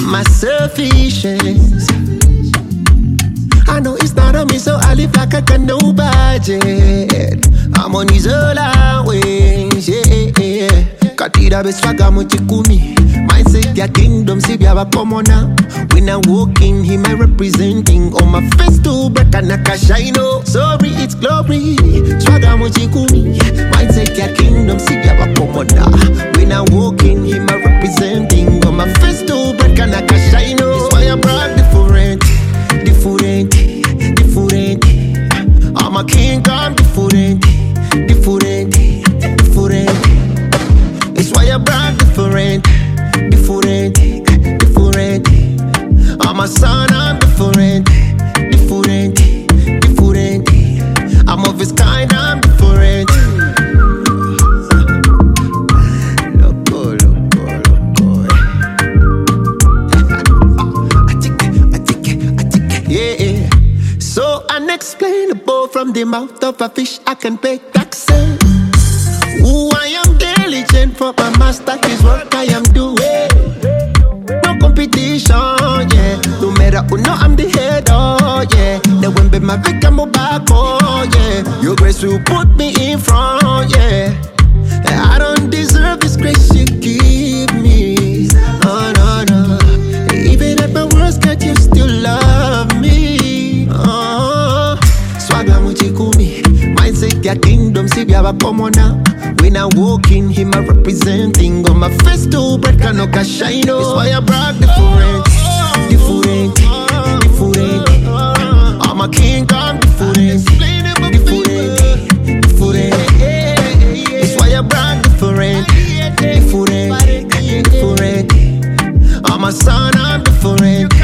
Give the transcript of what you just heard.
my selfishness. I know it's not on me, so I live like I got no budget. I'm on his own ways, yeah. Katira beswaga mochikumi. Mindset ya kingdom, si biaba pomona. When I walk in, him I representing. On my face to break and nakashino. Sorry, it's glory. Swaga mochikumi. Mindset ya kingdom, si biaba pomona. When I walk in, him I representing. On my face to break and nakashino. That's why I brought different. I'm a king, I'm different. It's why I brand different. I'm a son, I'm different. I'm of his kind, I'm different. Loco. Yeah. So unexplainable from the mouth of a fish, I can pay taxes. Ooh, I am diligent for my master, his work I am doing. No competition, yeah. No matter who know I'm the head, oh yeah. They won't be my victim back, oh yeah. Your grace will put me in front, yeah. I don't deserve this grace you give me. Oh no. Even at my worst, God, you still love me. Oh, swagger muchikumi. Mindset ya kingdom, si biaba pomona. When I walk in, him I representing. On my face to break no kashino. That's why I brought different. I'm a king, I'm different. That's why I brought different. I'm a son, I'm different.